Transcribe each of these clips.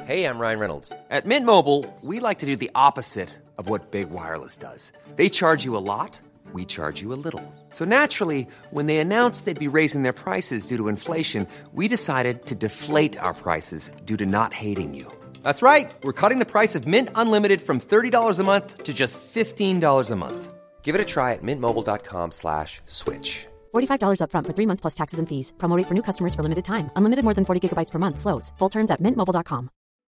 Hey, I'm Ryan Reynolds. At Mint Mobile, we like to do the opposite of what Big Wireless does. They charge you a lot, we charge you a little. So naturally, when they announced they'd be raising their prices due to inflation, we decided to deflate our prices due to not hating you. That's right. We're cutting the price of Mint Unlimited from $30 a month to just $15 a month. Give it a try at mintmobile.com/switch. $45 up front for 3 months plus taxes and fees. Promo rate for new customers for limited time. Unlimited more than 40 gigabytes per month. Slows full terms at mintmobile.com.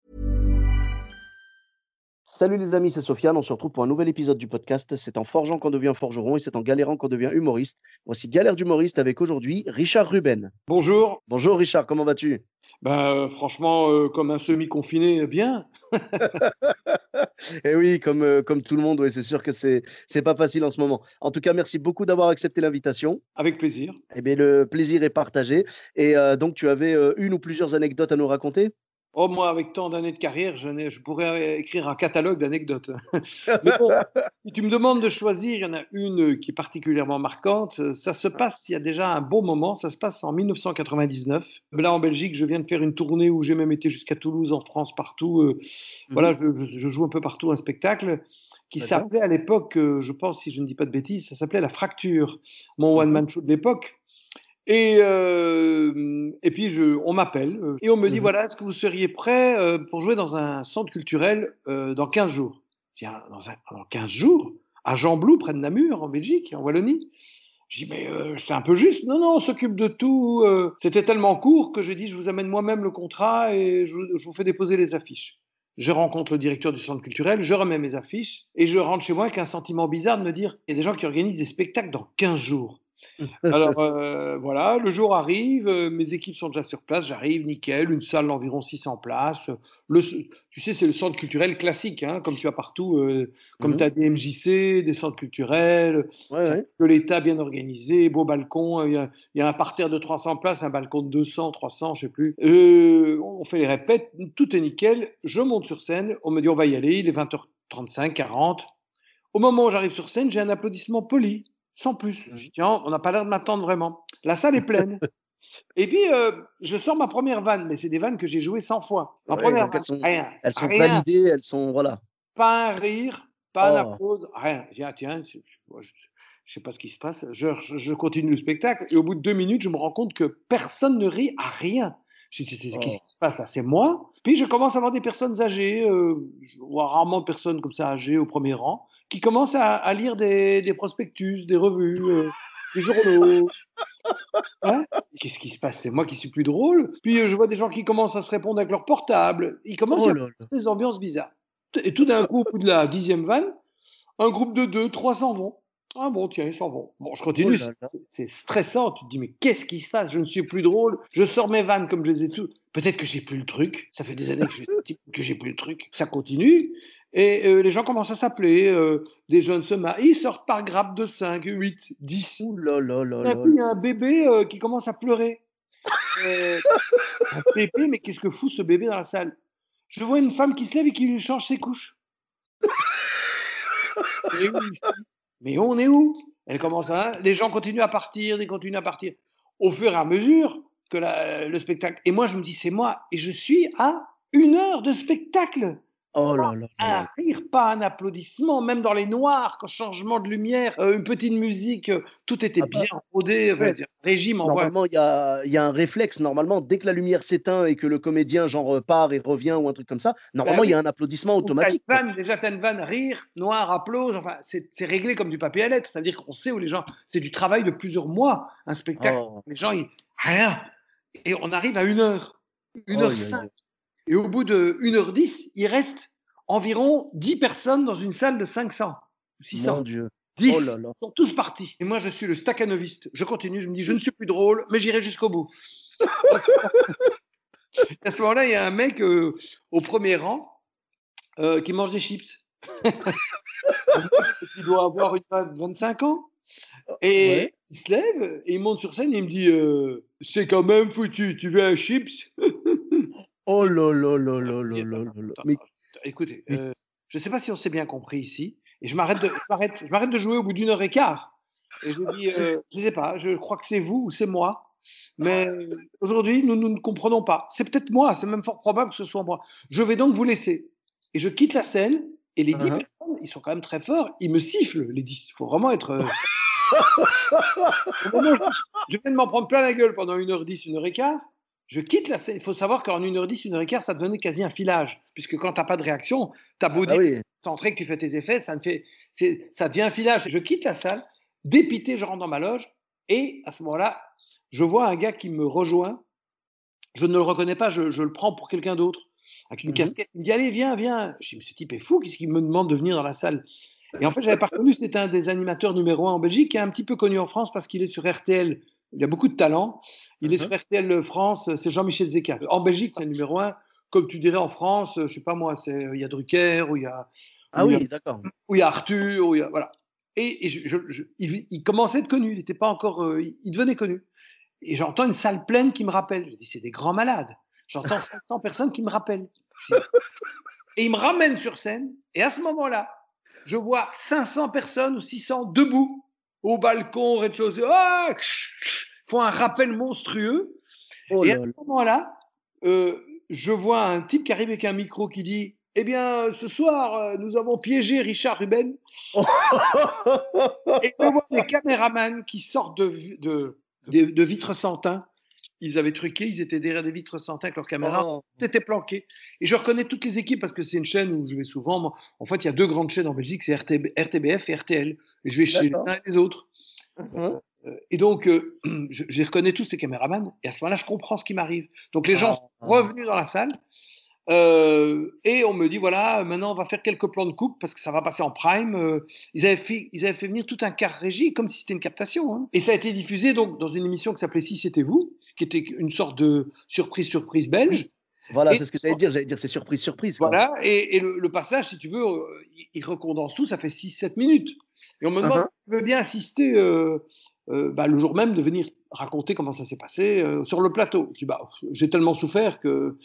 Salut les amis, c'est Sofiane. On se retrouve pour un nouvel épisode du podcast. C'est en forgeant qu'on devient forgeron et c'est en galérant qu'on devient humoriste. Voici Galère d'humoriste avec aujourd'hui Richard Ruben. Bonjour. Bonjour Richard, comment vas-tu? Franchement, comme un semi-confiné, bien. Eh oui, comme tout le monde, ouais, c'est sûr que c'est pas facile en ce moment. En tout cas, merci beaucoup d'avoir accepté l'invitation. Avec plaisir. Eh bien, le plaisir est partagé. Et donc, tu avais une ou plusieurs anecdotes à nous raconter? Oh, moi, avec tant d'années de carrière, je pourrais écrire un catalogue d'anecdotes. Mais bon, si tu me demandes de choisir, il y en a une qui est particulièrement marquante. Ça se passe il y a déjà un bon moment. Ça se passe en 1999. Là, en Belgique, je viens de faire une tournée où j'ai même été jusqu'à Toulouse, en France, partout. Voilà, je joue un peu partout un spectacle qui D'accord. s'appelait à l'époque, je pense, si je ne dis pas de bêtises, ça s'appelait La Fracture, mon one-man show de l'époque. Et puis on m'appelle et on me dit: «Voilà, est-ce que vous seriez prêt, pour jouer dans un centre culturel, dans 15 jours?» Je dis: «Ah, dans 15 jours? À Gembloux, près de Namur, en Belgique, en Wallonie?» Je dis: «Mais, c'est un peu juste». «Non, non, on s'occupe de tout», c'était tellement court que j'ai dit: «Je vous amène moi-même le contrat et je vous fais déposer les affiches». Je rencontre le directeur du centre culturel, je remets mes affiches et je rentre chez moi avec un sentiment bizarre de me dire: «Il y a des gens qui organisent des spectacles dans 15 jours». Alors, voilà, le jour arrive, mes équipes sont déjà sur place, j'arrive, nickel, une salle d'environ 600 places. Tu sais, c'est le centre culturel classique, hein, comme tu as partout, comme tu as des MJC, des centres culturels, Ouais, c'est ouais. de l'État bien organisé, beau balcon, il y a un parterre de 300 places, un balcon de 200, 300, je sais plus. On fait les répètes, tout est nickel, je monte sur scène, on me dit: «On va y aller», il est 20h35, 40. Au moment où j'arrive sur scène, j'ai un applaudissement poli, sans plus. Je dis: «Tiens, on n'a pas l'air de m'attendre vraiment». La salle est pleine et puis, je sors ma première vanne, mais c'est des vannes que j'ai jouées 100 fois. Ma Ouais, première donc vanne, rien, elles sont rien, validées, elles sont voilà. pas un rire, pas un Oh! applause, rien. Je dis: «Ah tiens, moi je sais pas ce qui se passe». Je continue le spectacle et au bout de 2 minutes, je me rends compte que personne ne rit à rien. Je dis: «Qu'est-ce Oh! qui se passe là? C'est moi?» Puis je commence à voir des personnes âgées, je vois rarement de personnes comme ça âgées au premier rang, qui commencent à lire des prospectus, des revues, des journaux. Hein? Qu'est-ce qui se passe? C'est moi qui suis plus drôle? Puis, je vois des gens qui commencent à se répondre avec leur portable. Il commence à y Oh avoir là là! des ambiances bizarres. Et tout d'un coup, au bout de la 10e vanne, un groupe de 2, 3 s'en vont. «Ah bon, tiens, ils s'en vont». Bon, je Oh continue, là là! c'est stressant. Tu te dis: «Mais qu'est-ce qui se passe? Je ne suis plus drôle». Je sors mes vannes comme je les ai toutes. Peut-être que j'ai plus le truc. Ça fait des années que j'ai plus le truc. Ça continue et les gens commencent à s'appeler, des jeunes se marient. Ils sortent par grappes de 5, 8, 10. Ouh là là là D'un là coup, il y a là! un bébé, qui commence à pleurer. Heu, un bébé, mais qu'est-ce que fout ce bébé dans la salle? Je vois une femme qui se lève et qui lui change ses couches. Mais où ici? Mais on est où? Elle commence à les gens continuent à partir, ils continuent à partir. Au fur et à mesure que le spectacle et moi je me dis: «C'est moi» et je suis à 1 heure de spectacle. Oh là là là là Un là! rire, pas un applaudissement, même dans les noirs, quand changement de lumière, une petite musique, tout était Ah bah, bien rodé, enfin, ouais. je veux dire, régime envoie. Normalement, il y a un réflexe, normalement, dès que la lumière s'éteint et que le comédien, genre, part et revient ou un truc comme ça, Bah normalement, il y oui. a un applaudissement Ou tu as une automatique, quoi. vanne, déjà tu as une vanne, rire, noir, applause, enfin, c'est réglé comme du papier à lettres. C'est-à-dire qu'on sait où les gens c'est du travail de plusieurs mois, un spectacle. Oh, Les gens, ils rien et on arrive à 1 heure, une heure aïe, aïe, 5 aïe. et au bout de 1h10, il reste environ 10 personnes dans une salle de 500 ou Mon 600. Dieu. Oh là 10 là. sont tous partis et moi je suis le stakhanoviste. Je continue, je me dis: «Je ne suis plus drôle, mais j'irai jusqu'au bout». À ce moment-là, il y a un mec, au premier rang, qui mange des chips. Un mec qui doit avoir une 25 ans Ouais. et il se lève et il monte sur scène et il me dit: «C'est quand même foutu, tu veux un chips?» Oh là là là Alors là je là dis: là «Attends, là là. attends, Mais écoutez, mais je ne sais pas si on s'est bien compris ici» et je m'arrête de jouer au bout d'1 heure et quart et je lui dis: «Je sais pas, je crois que c'est vous ou c'est moi». Mais aujourd'hui, nous ne comprenons pas. C'est peut-être moi, c'est même fort probable que ce soit moi. Je vais donc vous laisser. Et je quitte la scène, et les 10 personnes, ils sont quand même très forts, ils me sifflent, les 10. Il faut vraiment être. Au moment où je viens de m'en prendre plein la gueule pendant 1h10, 1h15. Je quitte la scène. Il faut savoir qu'en 1h10, 1h15, ça devenait quasi un filage. Puisque quand tu n'as pas de réaction, tu as beau dire oui. centré que tu fais tes effets, ça devient un filage. Je quitte la salle, dépité, je rentre dans ma loge, et à ce moment-là, je vois un gars qui me rejoint. Je ne le reconnais pas, je le prends pour quelqu'un d'autre, avec une casquette. Il me dit allez, viens, viens. Je dis mais ce type est fou, qu'est-ce qu'il me demande de venir dans la salle? Et en fait, je n'avais pas reconnu, c'était un des animateurs numéro 1 en Belgique, qui est un petit peu connu en France parce qu'il est sur RTL. Il a beaucoup de talent. Il est sur RTL France, c'est Jean-Michel Zeka. En Belgique, c'est le numéro 1. Comme tu dirais en France, je ne sais pas moi, il y a Drucker, ou il y a, Ah oui, d'accord. où il y a Arthur, où il y a, voilà. Et il commençait à être connu, il n'était pas encore, il devenait connu. Et j'entends une salle pleine qui me rappelle. Je dis, c'est des grands malades. J'entends 500 personnes qui me rappellent. Et il me ramène sur scène. Et à ce moment-là, je vois 500 personnes ou 600 debout au balcon, au rez-de-chaussée. Ah, font un rappel monstrueux. Oh et à là ce là. moment-là, je vois un type qui arrive avec un micro qui dit eh bien, ce soir, nous avons piégé Richard Ruben. Et je vois des caméramans qui sortent de vitres sans teint. Ils avaient truqué, ils étaient derrière des vitres sans teint avec leurs caméras. Oh. Tout était planqué. Et je reconnais toutes les équipes parce que c'est une chaîne où je vais souvent. En fait, il y a 2 grandes chaînes en Belgique, c'est RTBF et RTL. Et je vais chez les uns et les autres. Et donc, je les reconnais tous, ces caméramans. Et à ce moment-là, je comprends ce qui m'arrive. Donc, les gens sont revenus dans la salle. Et on me dit voilà, maintenant on va faire quelques plans de coupe parce que ça va passer en prime. Ils avaient fait venir tout un car régie comme si c'était une captation. Hein. Et ça a été diffusé donc dans une émission qui s'appelait Si c'était vous, qui était une sorte de surprise belge. Oui. Voilà, Et, c'est ce que j'allais dire. J'allais dire c'est surprise, quoi. voilà, et le passage, si tu veux, il recondense tout, ça fait 6-7 minutes. Et on me demande si tu veux bien assister le jour même de venir raconter comment ça s'est passé sur le plateau. Je dis bah, j'ai tellement souffert que.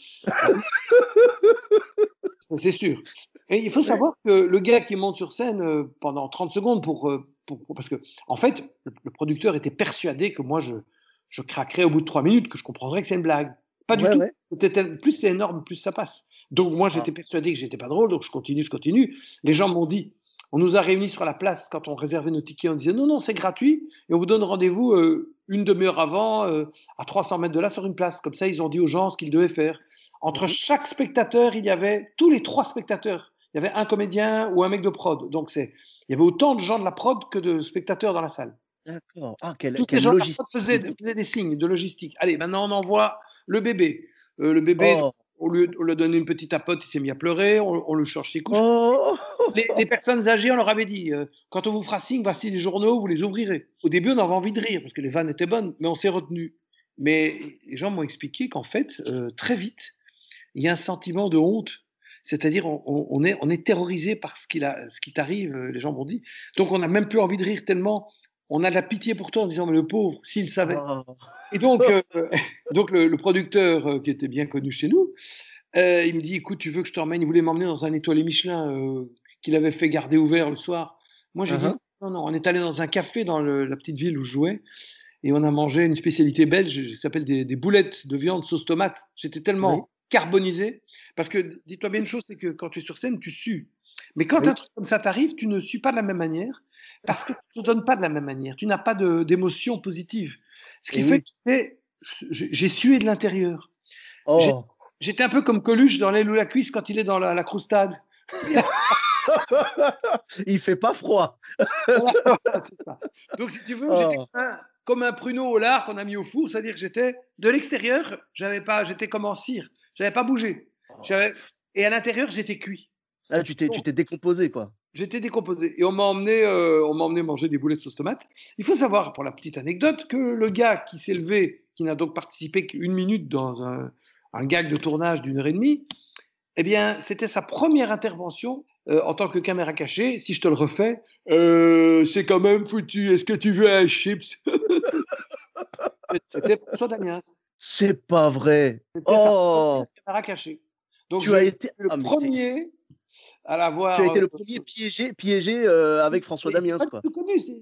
C'est sûr. Et il faut savoir que le gars qui monte sur scène pendant 30 secondes parce que, en fait, le producteur était persuadé que moi, je craquerais au bout de 3 minutes, que je comprendrais que c'est une blague. Pas du tout. Plus c'est énorme, plus ça passe. Donc, moi, j'étais persuadé que j'étais pas drôle, donc je continue. Les gens m'ont dit, on nous a réunis sur la place quand on réservait nos tickets, on disait non, c'est gratuit et on vous donne rendez-vous une demi-heure avant, à 300 mètres de là, sur une place. Comme ça, ils ont dit aux gens ce qu'ils devaient faire. Entre chaque spectateur, il y avait, tous les 3 spectateurs, il y avait un comédien ou un mec de prod. Donc, il y avait autant de gens de la prod que de spectateurs dans la salle. D'accord. Ah, Tous quelle ces gens logistique. faisaient des signes de logistique. Allez, maintenant, on envoie le bébé. Le bébé, Oh. on lui a donné une petite tapote, il s'est mis à pleurer, on le cherche ses couches. Oh. Les personnes âgées, on leur avait dit quand on vous fera signe, voici les journaux, vous les ouvrirez. Au début, on avait envie de rire parce que les vannes étaient bonnes, mais on s'est retenu. Mais les gens m'ont expliqué qu'en fait, très vite, il y a un sentiment de honte. C'est-à-dire, on est terrorisé par ce qui t'arrive, les gens m'ont dit. Donc, on n'a même plus envie de rire tellement on a de la pitié pour toi en disant mais le pauvre, s'il savait. Oh. Et donc, le producteur qui était bien connu chez nous, il me dit écoute, tu veux que je t'emmène? Il voulait m'emmener dans un étoilé Michelin qu'il avait fait garder ouvert le soir. Moi, j'ai dit non. On est allé dans un café dans la petite ville où je jouais et on a mangé une spécialité belge qui s'appelle des boulettes de viande sauce tomate. J'étais tellement carbonisé parce que dis-toi bien une chose, c'est que quand tu es sur scène, tu sues. Mais quand un truc comme ça t'arrive, tu ne sues pas de la même manière parce que tu ne te donnes pas de la même manière. Tu n'as pas d'émotion positive. Ce qui fait que j'ai sué de l'intérieur. Oh. J'étais un peu comme Coluche dans l'aile ou la cuisse quand il est dans la croustade. Il fait pas froid. Voilà, c'est ça. Donc, si tu veux, j'étais comme un pruneau au lard qu'on a mis au four, c'est-à-dire que j'étais de l'extérieur, j'étais comme en cire, j'avais pas bougé. Et à l'intérieur, j'étais cuit. Là, tu t'es décomposé, quoi. J'étais décomposé. Et on m'a emmené manger des boulettes de sauce tomate. Il faut savoir, pour la petite anecdote, que le gars qui s'est levé, qui n'a donc participé qu'une minute dans un gag de tournage d'1h30, eh bien, c'était sa première intervention en tant que caméra cachée. Si je te le refais, c'est quand même foutu. Est-ce que tu veux un chips? C'était François Damiens. C'est pas vrai. C'était sa première caméra cachée. Donc, tu as été le premier à l'avoir. Tu as été le premier piégé avec François Damiens, quoi. Tout connu.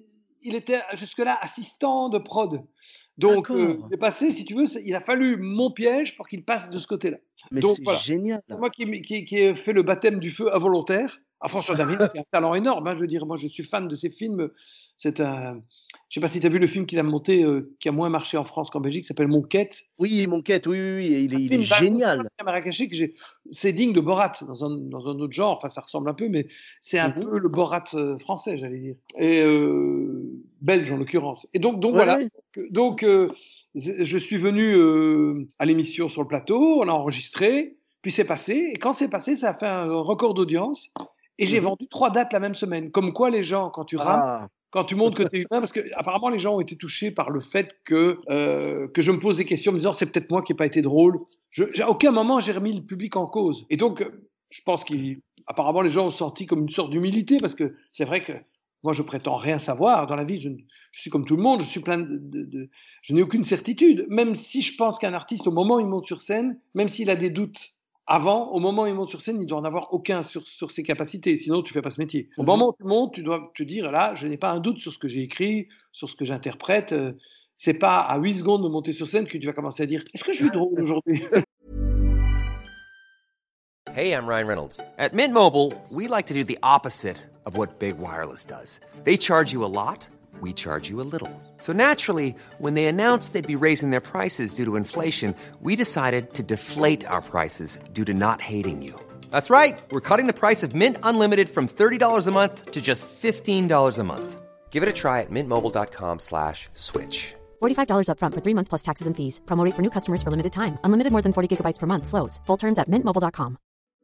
il était jusque-là assistant de prod. Donc, D'accord. il est passé, si tu veux, il a fallu mon piège pour qu'il passe de ce côté-là. Mais Donc c'est voilà, génial. c'est moi qui ai fait le baptême du feu involontaire. Ah, François David, qui a un talent énorme, hein, je veux dire, moi je suis fan de ses films. C'est un, je sais pas si tu as vu le film qu'il a monté, qui a moins marché en France qu'en Belgique, qui s'appelle Monquête. Oui, mon quête, oui, oui, oui, et il Un est film d'Albufeira génial. caméra cachée c'est digne de Borat dans un autre genre. Enfin, ça ressemble un peu, mais c'est un Mmh. peu le Borat français, j'allais dire, et belge en l'occurrence. Et donc Ouais, voilà. ouais. Je suis venu à l'émission sur le plateau, on a enregistré, puis c'est passé. Et quand c'est passé, ça a fait un record d'audience. Et j'ai Mmh. vendu 3 dates la même semaine. Comme quoi, les gens, quand tu rames, Ah! quand tu montres que tu es humain, parce que apparemment les gens ont été touchés par le fait que je me pose des questions en me disant c'est peut-être moi qui n'ai pas été drôle. À aucun moment j'ai remis le public en cause. Et donc, je pense qu'apparemment les gens ont senti comme une sorte d'humilité, parce que c'est vrai que moi je prétends rien savoir dans la vie. Je suis comme tout le monde, je suis plein je n'ai aucune certitude. Même si je pense qu'un artiste, au moment où il monte sur scène, même s'il a des doutes avant, au moment où il monte sur scène, il doit en avoir aucun sur ses capacités, sinon tu fais pas ce métier. Au Mmh. moment où tu montes, tu dois te dire là, je n'ai pas un doute sur ce que j'ai écrit, sur ce que j'interprète. C'est pas à 8 secondes de monter sur scène que tu vas commencer à dire est-ce que je suis drôle aujourd'hui. Hey, I'm Ryan Reynolds. At Mint Mobile, we like to do the opposite of what Big Wireless does. They charge you a lot, we charge you a little. So naturally, when they announced they'd be raising their prices due to inflation, we decided to deflate our prices due to not hating you. That's right. We're cutting the price of Mint Unlimited from $30 a month to just $15 a month. Give it a try at mintmobile.com/switch. $45 upfront for 3 months plus taxes and fees. Promo rate for new customers for limited time. Unlimited more than 40 gigabytes per month. Slows full terms at mintmobile.com.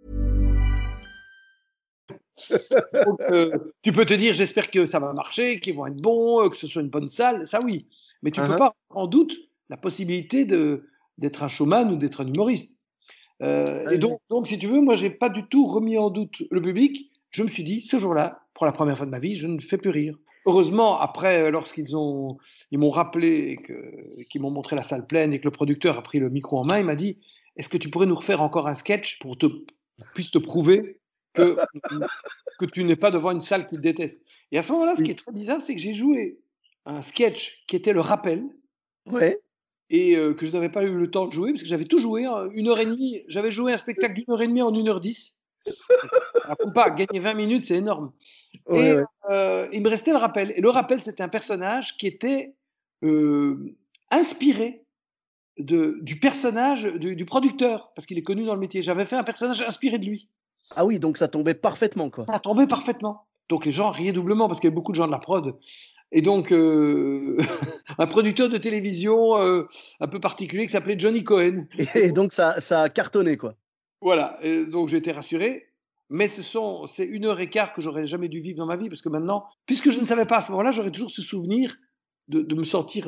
Donc, tu peux te dire j'espère que ça va marcher, qu'ils vont être bons, que ce soit une bonne salle, ça oui. Mais tu Hein, peux hein. pas en doute la possibilité d'être un showman ou d'être un humoriste. Ouais, ouais. Donc, si tu veux, moi, j'ai pas du tout remis en doute le public. Je me suis dit, ce jour-là, pour la première fois de ma vie, je ne fais plus rire. Heureusement, après, ils m'ont rappelé qu'ils m'ont montré la salle pleine et que le producteur a pris le micro en main, il m'a dit, est-ce que tu pourrais nous refaire encore un sketch pour puisse te prouver que, que tu n'es pas devant une salle qui te déteste. Et à ce moment-là, ce qui Oui. est très bizarre, c'est que j'ai joué un sketch qui était le rappel, Ouais. et que je n'avais pas eu le temps de jouer, parce que j'avais tout joué, 1 heure et demie. J'avais joué un spectacle d'1 heure et demie en 1h10. Raconte pas, gagner 20 minutes, c'est énorme. Ouais, Et ouais. il me restait le rappel. Et le rappel, c'était un personnage qui était inspiré du personnage du producteur, parce qu'il est connu dans le métier. J'avais fait un personnage inspiré de lui. Ah oui, donc ça tombait parfaitement, quoi. Ça tombait parfaitement. Donc les gens riaient doublement, parce qu'il y avait beaucoup de gens de la prod. Et donc, un producteur de télévision un peu particulier qui s'appelait Johnny Cohen. Et donc ça a cartonné, quoi. Voilà, donc j'ai été rassuré, mais c'est 1 heure et quart que j'aurais jamais dû vivre dans ma vie, parce que maintenant, puisque je ne savais pas à ce moment-là, j'aurais toujours ce souvenir de me sentir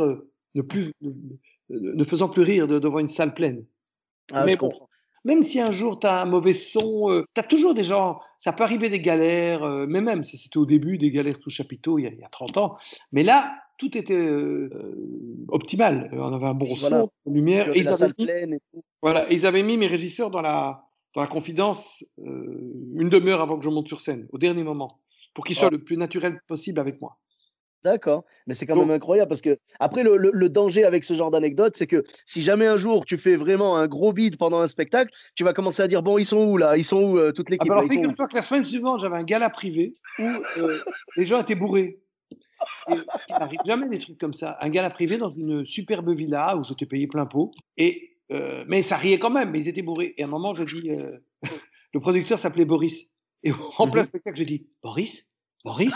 ne faisant plus rire devant une salle pleine. Ah, Mais je bon, comprends. même si un jour tu as un mauvais son, tu as toujours des gens, ça peut arriver des galères, mais même si c'était au début des galères tout chapiteaux il y a 30 ans, mais là, tout était optimal. On avait un bon Oui, voilà. son, une lumière, Tu et avais la salle pleine et tout. voilà, et ils avaient mis mes régisseurs dans la confidence, 1/2 heure avant que je monte sur scène, au dernier moment, pour qu'ils Ah, soient le plus naturel possible avec moi. d'accord. Mais c'est quand Donc même incroyable parce que après le danger avec ce genre d'anecdote, c'est que si jamais un jour tu fais vraiment un gros bide pendant un spectacle, tu vas commencer à dire: «Bon, ils sont où là? Ils sont où, toute ah bah, l'équipe là? alors Ils sont où?» figure-toi que la semaine suivante, j'avais un gala privé où, les gens étaient bourrés, et il m'arrive jamais des trucs comme ça. Un gala privé dans une superbe villa où j'étais payé plein pot, et mais ça riait quand même, mais ils étaient bourrés, et à un moment je dis, le producteur s'appelait Boris, et en plein Mmh. spectacle, j'ai dit: «Boris? Boris?»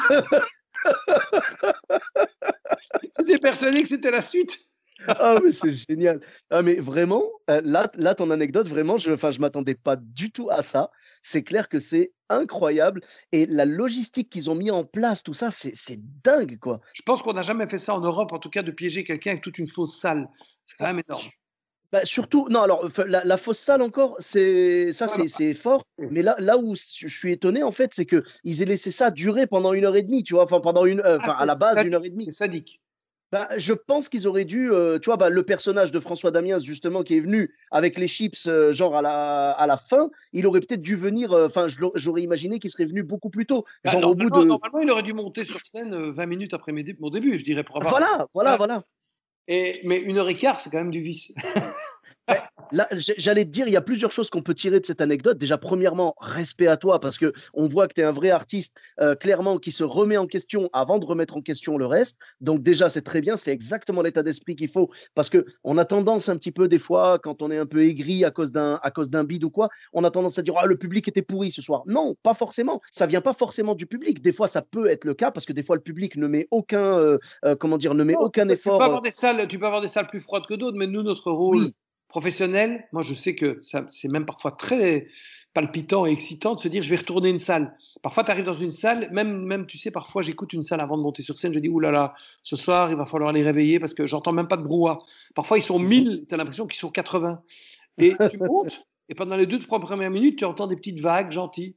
J'étais persuadé que c'était la suite. Ah mais c'est génial. Ah mais vraiment, là ton anecdote vraiment je m'attendais pas du tout à ça. C'est clair que c'est incroyable et la logistique qu'ils ont mis en place, tout ça, c'est dingue, quoi. Je pense qu'on n'a jamais fait ça en Europe, en tout cas, de piéger quelqu'un avec toute une fausse salle. C'est quand Bah, même énorme. su bah, surtout non alors enfin la fausse salle encore, c'est ça Ouais, c'est fort, mais là où je suis étonné en fait, c'est qu'ils aient laissé ça durer pendant 1 heure et demie, tu vois? Enfin pendant ah, enfin à la base 1 heure et demie. c'est sadique. Bah, je pense qu'ils auraient dû, tu vois, bah, le personnage de François Damiens justement qui est venu avec les chips, genre à la fin, il aurait peut-être dû venir, enfin j'aurais imaginé qu'il serait venu beaucoup plus tôt, Bah, genre au bout de normalement, il aurait dû monter sur scène 20 minutes après mon début, je dirais, pour avoir. voilà, voilà, voilà. Mais 1 heure et quart, c'est quand même du vice. Beh, là, j'allais te dire, il y a plusieurs choses qu'on peut tirer de cette anecdote. Déjà, premièrement, respect à toi parce que on voit que tu es un vrai artiste, clairement qui se remet en question avant de remettre en question le reste. Donc déjà, c'est très bien, c'est exactement l'état d'esprit qu'il faut parce qu'on a tendance un petit peu des fois, quand on est un peu aigri à cause d'un bide ou quoi, on a tendance à dire: «Ah le public était pourri ce soir». Non, pas forcément. Ça vient pas forcément du public. Des fois, ça peut être le cas parce que des fois le public ne met aucun, comment dire? Ne met Non, aucun tu peux effort, avoir des salles, tu peux avoir des salles plus froides que d'autres, mais nous, notre rôle oui, professionnel, moi, je sais que c'est même parfois très palpitant et excitant de se dire, je vais retourner une salle. Parfois, tu arrives dans une salle, même, tu sais, parfois, j'écoute une salle avant de monter sur scène, je dis, ouh là là, ce soir, il va falloir les réveiller parce que j'entends même pas de brouhaha. Parfois, ils sont 1000, tu as l'impression qu'ils sont 80. Et tu montes, et pendant les 2 3 premières minutes, tu entends des petites vagues gentilles.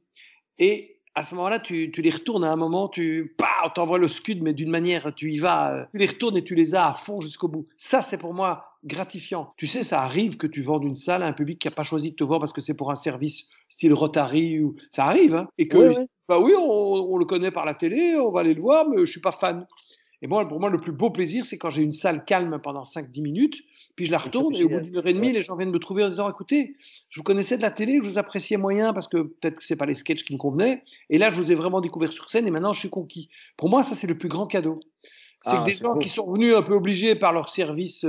Et à ce moment-là, tu les retournes à un moment, t'envoies le scud, mais d'une manière, tu y vas, tu les retournes et tu les as à fond jusqu'au bout. Ça, c'est pour moi gratifiant. Tu sais, ça arrive que tu vendes une salle à un public qui n'a pas choisi de te voir parce que c'est pour un service style Rotary, ou ça arrive, hein, et ouais, que, ouais. bah oui, on le connaît par la télé, on va aller le voir, mais je suis pas fan. Et moi, pour moi, le plus beau plaisir, c'est quand j'ai une salle calme pendant 5 10 minutes, puis je la Et que retourne, et au bout génial. Ouais. d'1 heure et demie, les gens viennent me trouver en disant, écoutez, je vous connaissais de la télé, je vous appréciais moyen parce que peut-être que c'est pas les sketchs qui me convenaient, et là, je vous ai vraiment découvert sur scène, et maintenant, je suis conquis. Pour moi, ça, c'est le plus grand cadeau. C'est que Ah, des c'est gens qui beau. sont venus un peu obligés par leur service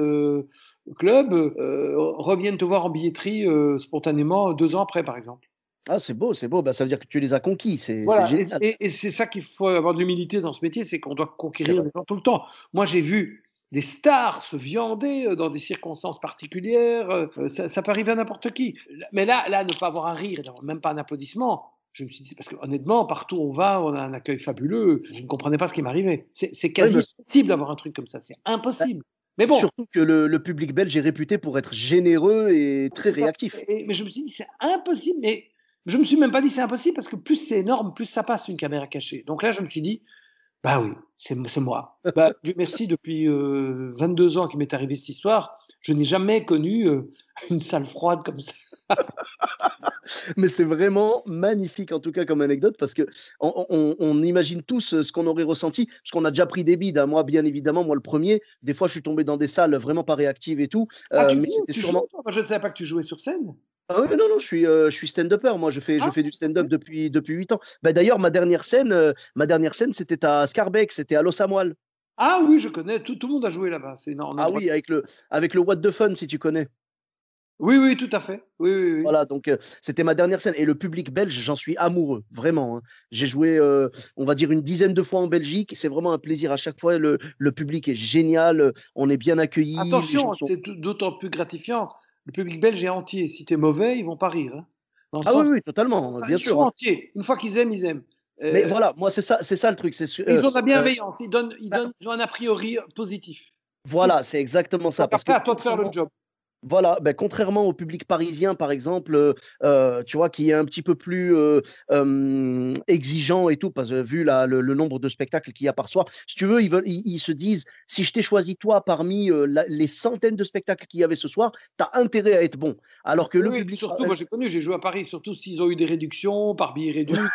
club reviennent te voir en billetterie spontanément 2 ans après, par exemple. Ah, c'est beau, c'est beau. Bah, ça veut dire que tu les as conquis, c'est Voilà, génial. et c'est ça qu'il faut avoir de l'humilité dans ce métier, c'est qu'on doit C'est conquérir vrai. les gens tout le temps. Moi, j'ai vu des stars se viander dans des circonstances particulières, ça peut arriver à n'importe qui. Mais là, ne pas avoir un rire, même pas un applaudissement, je me suis dit, parce que honnêtement, partout où on va, on a un accueil fabuleux. Je ne comprenais pas ce qui m'arrivait. C'est Oui, quasi mais impossible d'avoir un truc comme ça, c'est bah, impossible. Mais bon, surtout que le public belge est réputé pour être généreux et très tout à réactif. fait. Mais je me suis dit, c'est impossible. Mais je me suis même pas dit c'est impossible parce que plus c'est énorme, plus ça passe une caméra cachée. Donc là, je me suis dit, bah oui, c'est moi. Bah, Dieu merci, depuis 22 ans qu'il m'est arrivé cette histoire, je n'ai jamais connu une salle froide comme ça. Mais c'est vraiment magnifique, en tout cas, comme anecdote, parce qu'on on imagine tous ce qu'on aurait ressenti, parce qu'on a déjà pris des bides, hein. Moi, bien évidemment, moi le premier, des fois, je suis tombé dans des salles vraiment pas réactives et tout, Ah, mais c'était tu joues, sûrement toi? Moi, je ne savais pas que tu jouais sur scène. ah oui, non, non, je suis stand-upper, moi, je Ah, fais du stand-up ok. depuis 8 ans. Bah, d'ailleurs, ma dernière scène, c'était à Scarbeck, c'était à Los Amoil. Ah oui, je connais, tout le monde a joué là-bas. On a Ah droit. oui, avec le What the Fun, si tu connais. Oui, oui, tout à fait. Oui, oui, oui. Voilà, donc c'était ma dernière scène et le public belge, j'en suis amoureux, vraiment, hein. J'ai joué, on va dire une dizaine de fois en Belgique. C'est vraiment un plaisir à chaque fois. Le public est génial, on est bien accueillis, les gens Attention, sont c'est d'autant plus gratifiant. Le public belge est entier. Si tu es mauvais, ils vont pas rire, hein. Dans le ah oui, sens, oui, totalement, bien ils sûr, sont hein. entiers. Une fois qu'ils aiment, ils aiment. Mais Euh, voilà, moi c'est ça le truc, c'est ce et ils ont de la heu, bienveillance. bah, Ils ont un a priori positif. voilà, c'est exactement ça Donc parce que après, à toi de faire le job. voilà, ben, contrairement au public parisien, par exemple, tu vois, qui est un petit peu plus, exigeant et tout, parce que vu le nombre de spectacles qu'il y a par soir, si tu veux, ils se disent: «Si je t'ai choisi toi parmi, les centaines de spectacles qu'il y avait ce soir, tu as intérêt à être bon». Alors que Oui, le oui, public pa surtout, moi j'ai connu, j'ai joué à Paris, surtout s'ils ont eu des réductions par billets réduits.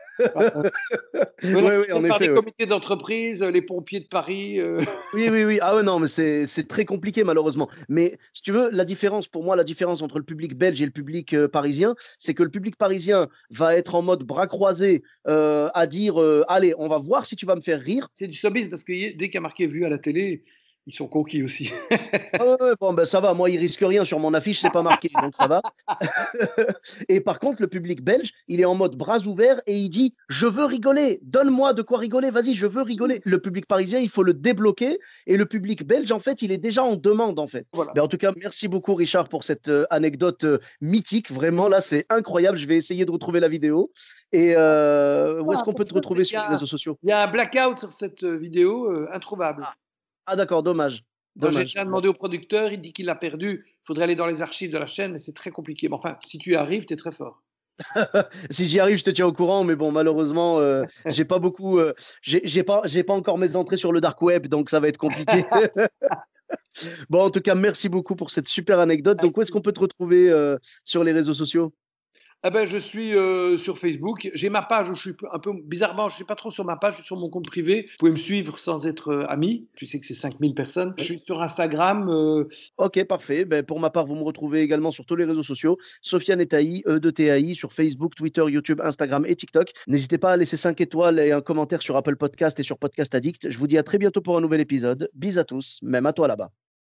Voilà, oui, oui, en par des effet, ouais. comités d'entreprise, les pompiers de Paris. Oui, oui, oui. Ah ouais, non, mais c'est très compliqué malheureusement. Mais si tu veux, la différence pour moi, la différence entre le public belge et le public, parisien, c'est que le public parisien va être en mode bras croisés, à dire, «Allez, on va voir si tu vas me faire rire». C'est du showbiz parce que dès qu'il y a marqué vu à la télé, ils sont conquis aussi. Ah ouais, ouais, bon, ben, ça va, moi, il risque rien sur mon affiche, c'est pas marqué, donc ça va. Et par contre, le public belge, il est en mode bras ouverts et il dit: «Je veux rigoler, donne-moi de quoi rigoler, vas-y, je veux rigoler». Le public parisien, il faut le débloquer et le public belge, en fait, il est déjà en demande, en fait. Voilà. Mais en tout cas, merci beaucoup Richard pour cette, anecdote, mythique. Vraiment, là, c'est incroyable. Je vais essayer de retrouver la vidéo et où est-ce Voilà, qu'on peut te personne, c'est retrouver qu'il y sur les a, réseaux sociaux? il y a un blackout sur cette vidéo introuvable. Ah, ah d'accord, dommage, Moi, j'ai dommage. déjà Bon. demandé au producteur, il dit qu'il l'a perdu. Il faudrait aller dans les archives de la chaîne, mais c'est très compliqué. Mais enfin, si tu y arrives, tu es très fort. Si j'y arrive, je te tiens au courant, mais bon, malheureusement, j'ai pas beaucoup, j'ai pas encore mes entrées sur le dark web, donc ça va être compliqué. Bon, en tout cas, merci beaucoup pour cette super anecdote. Donc, où est-ce qu'on peut te retrouver, sur les réseaux sociaux? Ah ben, je suis sur Facebook. J'ai ma page où je suis un peu bizarrement, je suis pas trop sur ma page, je suis sur mon compte privé. Vous pouvez me suivre sans être ami. Tu sais que c'est 5000 personnes. Je suis sur Instagram. OK, parfait. Ben, pour ma part, vous me retrouvez également sur tous les réseaux sociaux. Sofiane Etaï, E2TAI, sur Facebook, Twitter, YouTube, Instagram et TikTok. N'hésitez pas à laisser 5 étoiles et un commentaire sur Apple Podcast et sur Podcast Addict. Je vous dis à très bientôt pour un nouvel épisode. Bis à tous, même à toi là-bas.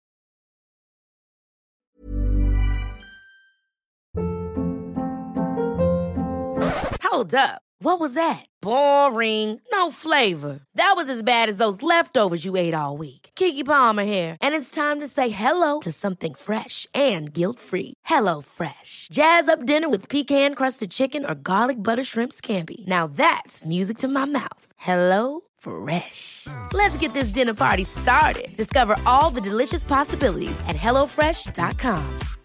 Hold up. What was that? Boring. No flavor. That was as bad as those leftovers you ate all week. Keke Palmer here, and it's time to say hello to something fresh and guilt-free. Hello Fresh. Jazz up dinner with pecan-crusted chicken or garlic butter shrimp scampi. Now that's music to my mouth. Hello Fresh. Let's get this dinner party started. Discover all the delicious possibilities at hellofresh.com.